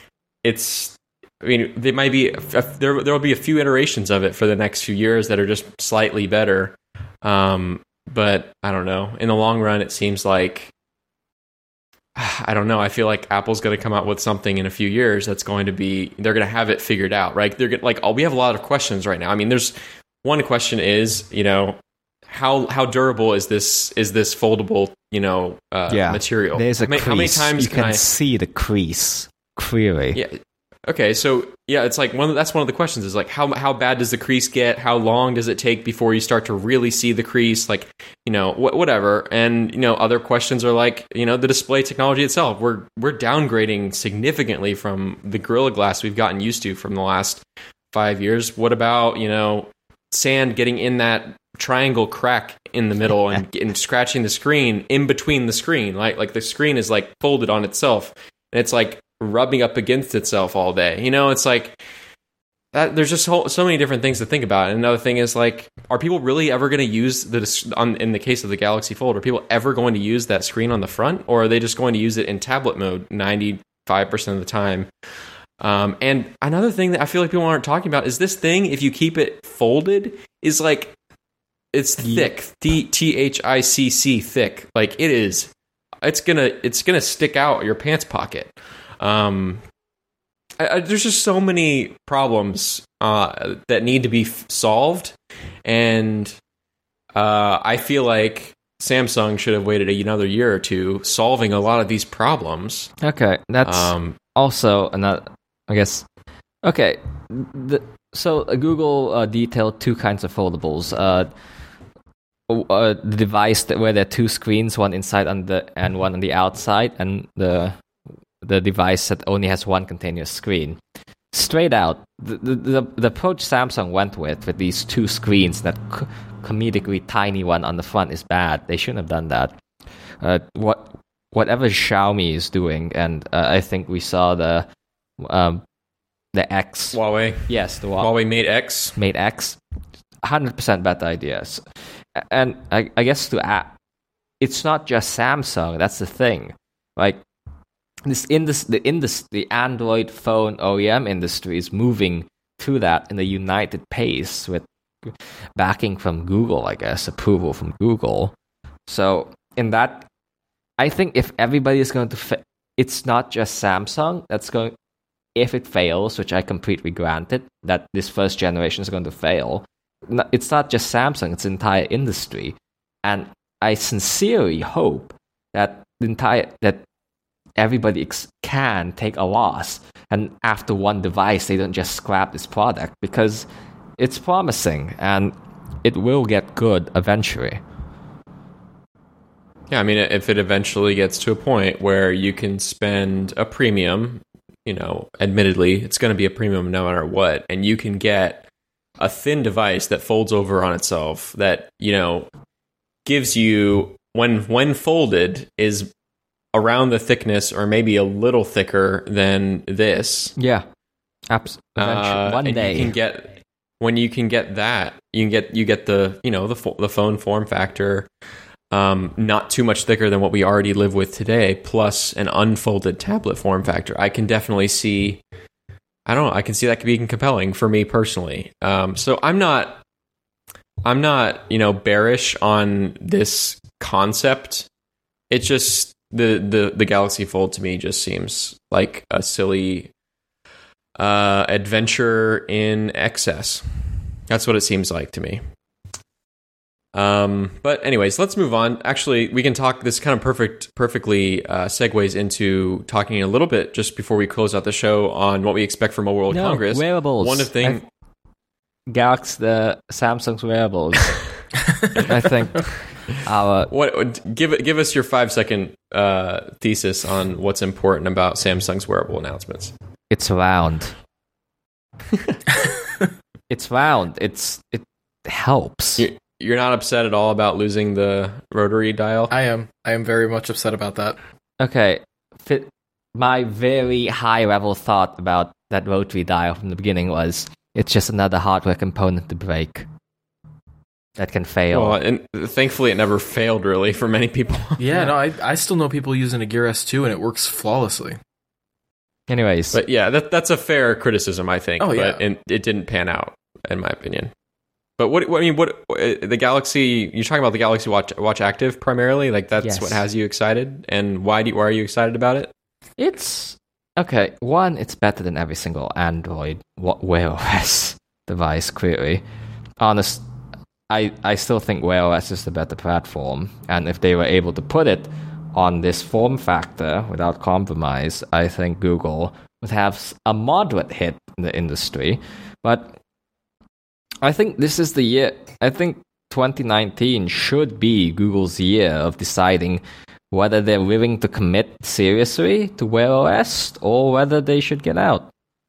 it's. I mean, they might be there will be a few iterations of it for the next few years that are just slightly better. But I don't know. In the long run, it seems like I don't know. I feel like Apple's going to come out with something in a few years that's going to be they're going to have it figured out, right? They're like we have a lot of questions right now. I mean, there's one question is, how durable is this foldable, material? There's a crease. How many times you can see the crease clearly? Yeah. Okay, so it's like that's one of the questions is like how bad does the crease get? How long does it take before you start to really see the crease? Like, whatever. And other questions are like, the display technology itself. We're downgrading significantly from the Gorilla Glass we've gotten used to from the last 5 years. What about sand getting in that triangle crack in the middle and scratching the screen in between the screen? Like the screen is like folded on itself, and it's like rubbing up against itself all day. It's like that. There's just so many different things to think about. And another thing is like, are people really ever going to use in the case of the Galaxy Fold, are people ever going to use that screen on the front, or are they just going to use it in tablet mode 95% of the time? And another thing that I feel like people aren't talking about is this thing, if you keep it folded, is like, it's thick, THICC thick. Like it is, it's gonna stick out your pants pocket. There's just so many problems that need to be solved, and I feel like Samsung should have waited another year or two solving a lot of these problems. Okay, that's also another, I guess. Okay, so Google detailed two kinds of foldables. The device where there are two screens, one inside and one on the outside, and the device that only has one continuous screen. Straight out, the approach Samsung went with these two screens, that comedically tiny one on the front, is bad. They shouldn't have done that. Whatever Xiaomi is doing, and I think we saw the X. Huawei. Yes, the Huawei Mate X. Mate X. 100% better ideas. And I guess to add, it's not just Samsung. That's the thing. Like, the Android phone OEM industry is moving to that in a united pace with backing from Google, I guess, approval from Google. So in that, I think if everybody is going to, it's not just Samsung that's going. If it fails, which I completely granted that this first generation is going to fail, it's not just Samsung; it's the entire industry, and I sincerely hope that everybody can take a loss, and after one device, they don't just scrap this product, because it's promising and it will get good eventually. Yeah, I mean, if it eventually gets to a point where you can spend a premium, admittedly, it's going to be a premium no matter what, and you can get a thin device that folds over on itself that, gives you, when folded, is around the thickness or maybe a little thicker than this. Yeah. Absolutely. One day. When you can get that, you get the, the phone form factor, not too much thicker than what we already live with today, plus an unfolded tablet form factor. I can definitely see, I don't know, I can see that being compelling for me personally. So I'm not, bearish on this concept. It's just the Galaxy Fold to me just seems like a silly adventure in excess. That's what it seems like to me. But anyways, let's move on. Actually, we can talk. This kind of perfectly segues into talking a little bit just before we close out the show on what we expect from Mobile World Congress. Wearables. One of the Galaxy, the Samsung's wearables. I think. Give us your 5-second thesis on what's important about Samsung's wearable announcements. It's round. It's round. It helps. You're not upset at all about losing the rotary dial? I am very much upset about that. Okay. My very high level thought about that rotary dial from the beginning was, it's just another hardware component to break. That can fail. Well, and thankfully it never failed really for many people. Yeah, no, I still know people using a Gear S2 and it works flawlessly. Anyways, But yeah, that's a fair criticism, I think. Oh, yeah. But it didn't pan out, in my opinion. But what the Galaxy? You're talking about the Galaxy Watch Active primarily. Like that's Yes. what has you excited, and why are you excited about it? it's okay. One, it's better than every single Android Wear OS device. Clearly, I still think Wear OS is the better platform, and if they were able to put it on this form factor without compromise, I think Google would have a moderate hit in the industry. But I think this is the year. I think 2019 should be Google's year of deciding whether they're willing to commit seriously to Wear OS or whether they should get out.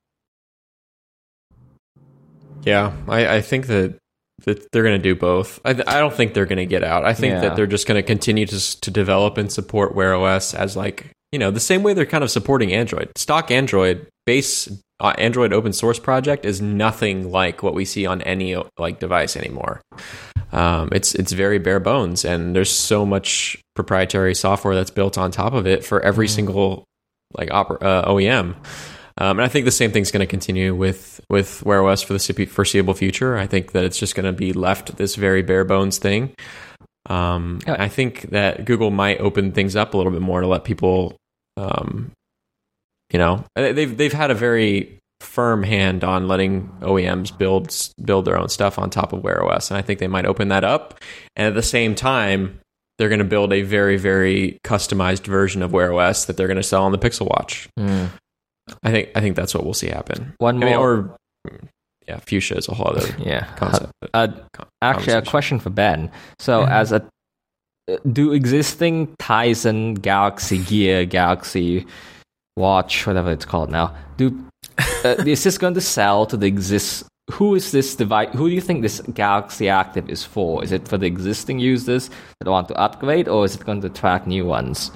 Yeah, I think that they're going to do both. I don't think they're going to get out. I think Yeah. that they're just going to continue to develop and support Wear OS as like, the same way they're kind of supporting Android. Stock Android Android open source project is nothing like what we see on any like device anymore. It's very bare bones, and there's so much proprietary software that's built on top of it for every single like OEM. And I think the same thing's going to continue with Wear OS for the foreseeable future. I think that it's just going to be left this very bare bones thing. I think that Google might open things up a little bit more to let people, they've had a very firm hand on letting OEMs build their own stuff on top of Wear OS, and I think they might open that up. And at the same time, they're going to build a very, very customized version of Wear OS that they're going to sell on the Pixel Watch. I think that's what we'll see happen. Fuchsia is a whole other concept. Actually, a question for Ben. So, do existing Tizen Galaxy Gear, Galaxy Watch, whatever it's called now, is this going to sell to the who is this device? Who do you think this Galaxy Active is for? Is it for the existing users that want to upgrade, or is it going to attract new ones?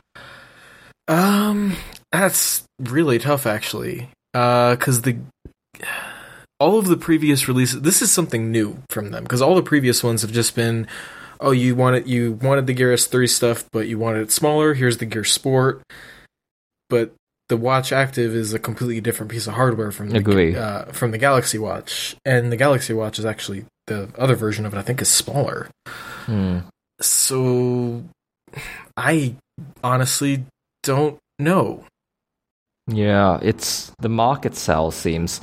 That's really tough, actually, because all of the previous releases, this is something new from them, because all the previous ones have just been, you wanted the Gear S3 stuff, but you wanted it smaller. Here's the Gear Sport, but the Watch Active is a completely different piece of hardware from the Galaxy Watch, and the Galaxy Watch is actually the other version of it. I think is smaller. So, I honestly don't know. Yeah, it's the market cell seems.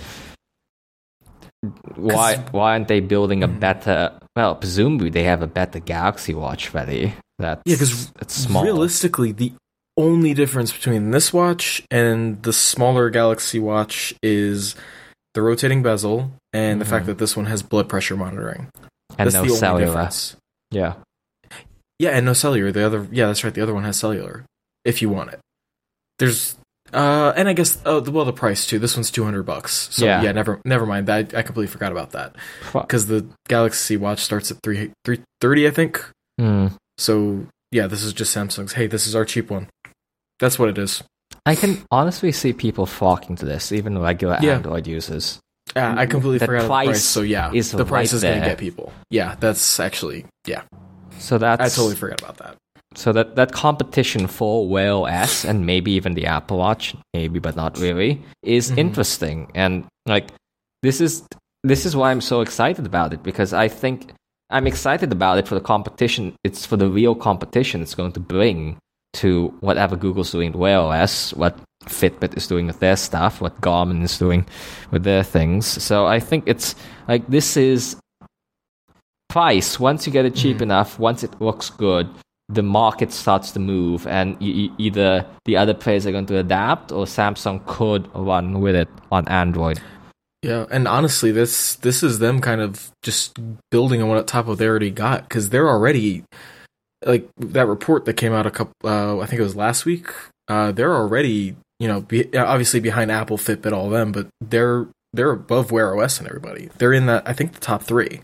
Why aren't they building a better? Well, presumably they have a better Galaxy Watch ready. Because it's small. Realistically, the only difference between this watch and the smaller Galaxy Watch is the rotating bezel and the fact that this one has blood pressure monitoring. And that's no the cellular. only difference. Yeah, and no cellular. That's right. The other one has cellular. If you want it, there's and I guess the price too. This one's $200. So yeah, never mind. I completely forgot about that because the Galaxy Watch starts at $330, I think. So yeah, this is just Samsung's. Hey, this is our cheap one. That's what it is. I can honestly see people flocking to this, even regular Android users. Yeah, I completely forgot about the price. So yeah, the price is going to get people. Yeah, that's actually So I totally forgot about that. So that competition for Wear OS and maybe even the Apple Watch, maybe but not really, is interesting. And like this is why I'm so excited about it, because I think I'm excited about it for the competition. It's for the real competition it's going to bring to whatever Google's doing with Wear OS, what Fitbit is doing with their stuff, what Garmin is doing with their things. So I think it's like this is price. Once you get it cheap enough, once it looks good, the market starts to move, and either the other players are going to adapt, or Samsung could run with it on Android. Yeah, and honestly, this is them kind of just building on what top of they already got, because they're already, like that report that came out I think it was last week. They're already, obviously behind Apple, Fitbit, all them, but they're above Wear OS and everybody. They're in that, I think, the top 3.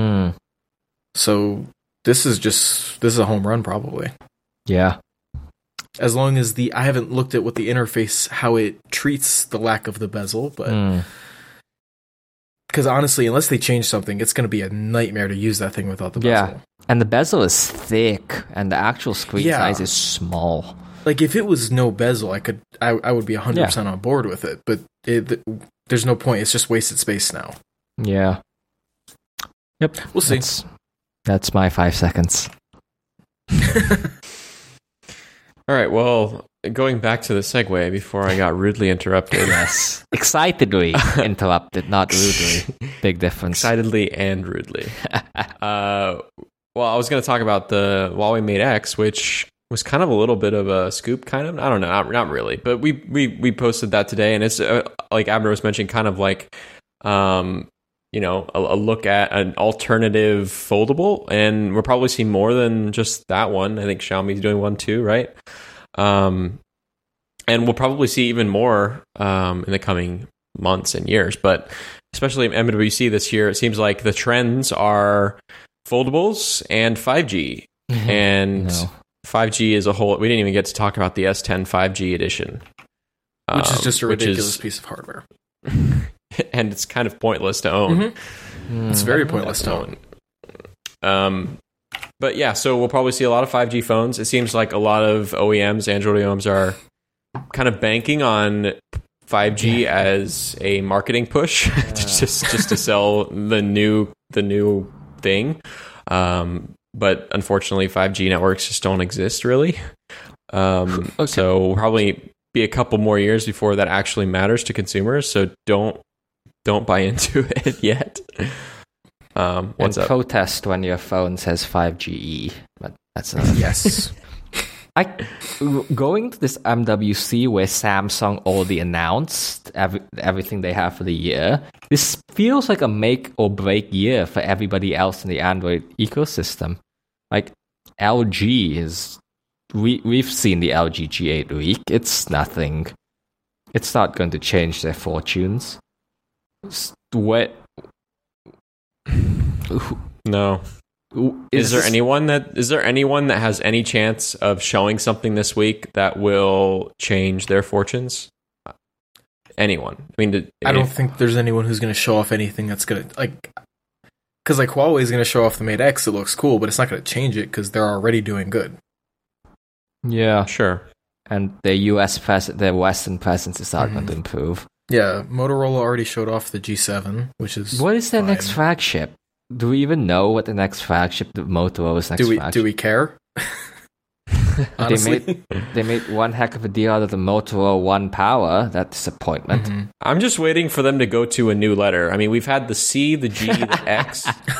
So this is a home run probably. Yeah. As long as I haven't looked at what the interface, how it treats the lack of the bezel, but because honestly, unless they change something, it's going to be a nightmare to use that thing without the bezel. And the bezel is thick, and the actual screen size is small. Like if it was no bezel, I would be 100% on board with it. But there's no point. It's just wasted space now. Yeah. Yep. We'll see. That's my 5 seconds. All right. Well, going back to the segue before I got rudely interrupted. Yes. Excitedly interrupted, not rudely. Big difference. Excitedly and rudely. Well, I was going to talk about the Huawei Mate X, which was kind of a little bit of a scoop, kind of. I don't know, not really, but we posted that today, and it's like Abner was mentioning, kind of like a look at an alternative foldable, and we'll probably see more than just that one. I think Xiaomi's doing one too, right? And we'll probably see even more in the coming months and years, but especially in MWC this year, it seems like the trends are foldables and 5G. And 5G as a whole, we didn't even get to talk about the S10 5G edition. Which is just a ridiculous piece of hardware. And it's kind of pointless to own. It's very pointless to own. But yeah, so we'll probably see a lot of 5G phones. It seems like a lot of OEMs, Android OEMs, are kind of banking on 5G as a marketing push, just to sell the new thing. But unfortunately, 5G networks just don't exist really. So we'll probably be a couple more years before that actually matters to consumers. So don't buy into it yet. What's up? Protest when your phone says 5GE, but that's yes. Going to this MWC where Samsung already announced everything they have for the year. This feels like a make or break year for everybody else in the Android ecosystem. Like LG is, we've seen the LG G8 leak. It's nothing. It's not going to change their fortunes. No. Is there anyone that has any chance of showing something this week that will change their fortunes? Anyone? I mean, I don't think there's anyone who's going to show off anything that's going to because Huawei is going to show off the Mate X. It looks cool, but it's not going to change it because they're already doing good. Yeah, sure. And their their Western presence is not going to improve. Yeah, Motorola already showed off the G7, which is what is their next flagship? Do we even know what the next flagship, the Motorola's next flagship? Do we care? Honestly, they made one heck of a deal out of the Motorola One Power. That disappointment. Mm-hmm. I'm just waiting for them to go to a new letter. I mean, we've had the C, the G, the X,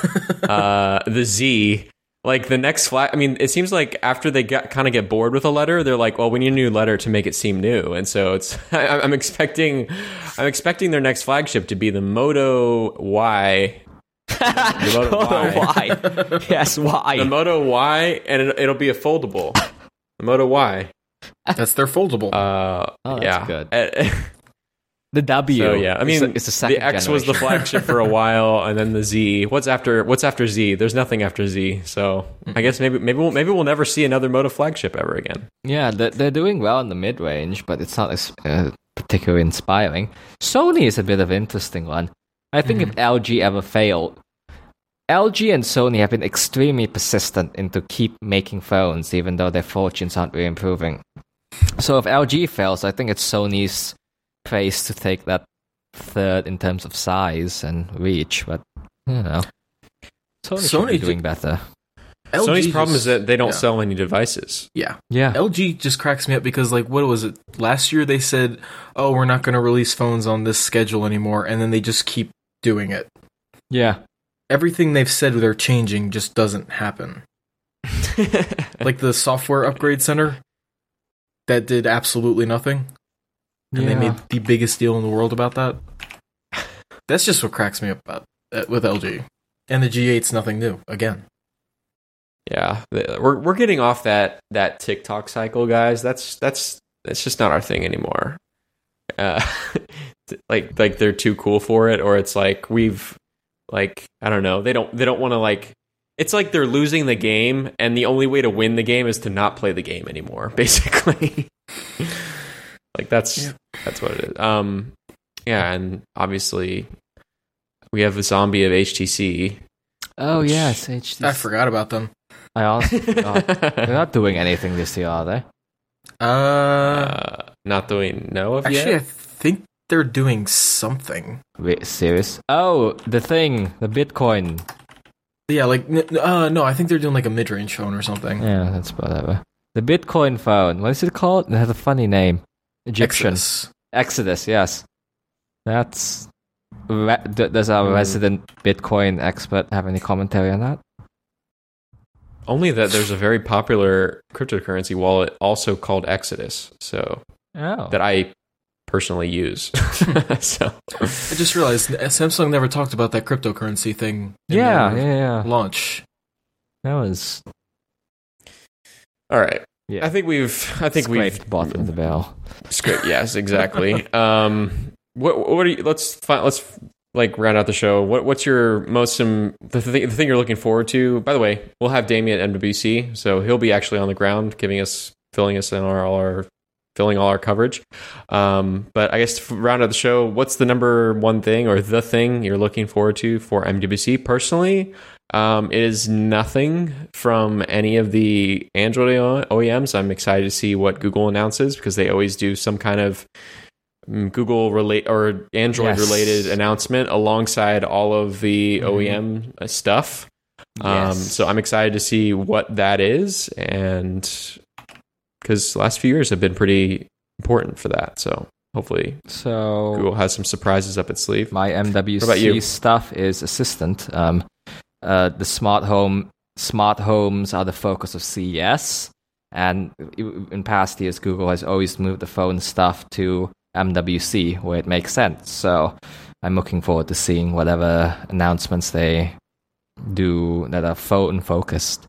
the Z. Like the next flag. I mean, it seems like after they kind of get bored with a letter, they're like, "Well, we need a new letter to make it seem new." And so it's. I'm expecting their next flagship to be the Moto Y. The Moto Y. Yes, Y. The Moto Y, and it'll be a foldable. The Moto Y. That's their foldable. That's good. The W. So, yeah, I mean, it's the second X generation. was the flagship for a while, and then the Z. What's after Z? There's nothing after Z. So I guess maybe we'll never see another Moto flagship ever again. Yeah, they're doing well in the mid range, but it's not particularly inspiring. Sony is a bit of an interesting one. I think if LG ever failed, LG and Sony have been extremely persistent into keep making phones, even though their fortunes aren't really improving. So if LG fails, I think it's Sony's place to take that third in terms of size and reach. But Sony should be doing better. Sony's problem is that they don't sell any devices. Yeah. LG just cracks me up because, like, what was it? Last year they said, "Oh, we're not going to release phones on this schedule anymore," and then they just keep doing it. Yeah. Everything they've said they're changing just doesn't happen. Like the software upgrade center that did absolutely nothing. And they made the biggest deal in the world about that. That's just what cracks me up about with LG. And the G8's nothing new, again. Yeah, we're getting off that TikTok cycle, guys. That's just not our thing anymore. Like they're too cool for it, or it's like I don't know. They don't want to like. It's like they're losing the game, and the only way to win the game is to not play the game anymore. Basically, like that's what it is. Yeah, and obviously we have a zombie of HTC. Oh yes, HTC. I forgot about them. I also they're not doing anything this year, are they? Not that we know of Actually, yet. I think they're doing something. Wait, serious? Oh, the Bitcoin. Yeah, like no, I think they're doing like a mid-range phone or something. Yeah, that's whatever. The Bitcoin phone. What is it called? It has a funny name. Egyptian. Exodus, yes. Does our resident Bitcoin expert have any commentary on that? Only that there's a very popular cryptocurrency wallet also called Exodus, so that I personally use. So I just realized Samsung never talked about that cryptocurrency thing. Yeah. Launch. That was all right. Yeah. I think we've bottomed the bell. Yes, exactly. What are you? Let's like round out the show. What's your the thing you're looking forward to? By the way, we'll have Damien at MWC, so he'll be actually on the ground, filling all our coverage. But I guess to round out the show, what's the number one thing or the thing you're looking forward to for MWC? Personally, it is nothing from any of the Android OEMs. I'm excited to see what Google announces because they always do some kind of Google or Android related announcement alongside all of the OEM stuff. So I'm excited to see what that is, and because the last few years have been pretty important for that. So hopefully Google has some surprises up its sleeve. My MWC stuff is Assistant. The smart homes are the focus of CES, and in past years Google has always moved the phone stuff to MWC where it makes sense. So I'm looking forward to seeing whatever announcements they do that are phone focused.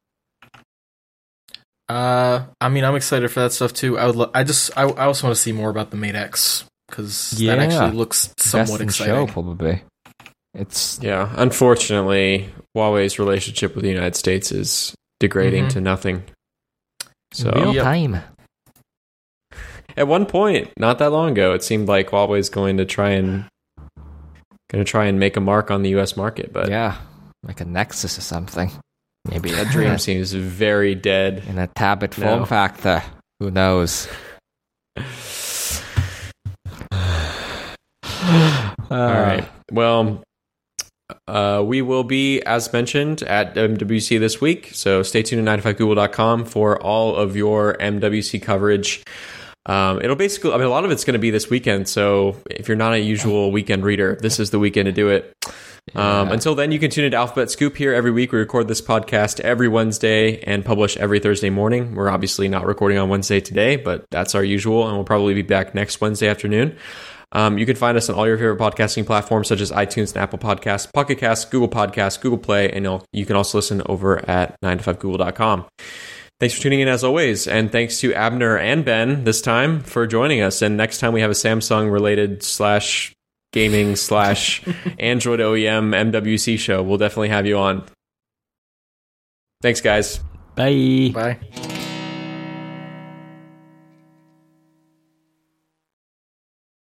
I mean, I'm excited for that stuff too. I also want to see more about the Mate X because that actually looks somewhat exciting. Show, probably. Unfortunately, Huawei's relationship with the United States is degrading to nothing. So real time. At one point, not that long ago, it seemed like Huawei's going to try and make a mark on the U.S. market, but like a Nexus or something. Maybe that dream seems very dead. In a tablet form factor, who knows? All right. Well, we will be, as mentioned, at MWC this week. So stay tuned at 95google.com for all of your MWC coverage. It'll basically, a lot of it's going to be this weekend. So if you're not a usual weekend reader, this is the weekend to do it. Until then, you can tune into Alphabet Scoop here every week. We record this podcast every Wednesday and publish every Thursday morning. We're obviously not recording on Wednesday today, but that's our usual, and we'll probably be back next Wednesday afternoon. You can find us on all your favorite podcasting platforms such as iTunes and Apple Podcasts, Pocket Casts, Google Podcasts, Google Play, and you can also listen over at 9to5google.com. Thanks for tuning in as always, and thanks to Abner and Ben this time for joining us. And next time we have a Samsung related / gaming / Android OEM MWC show, we'll definitely have you on. Thanks, guys. Bye. Bye.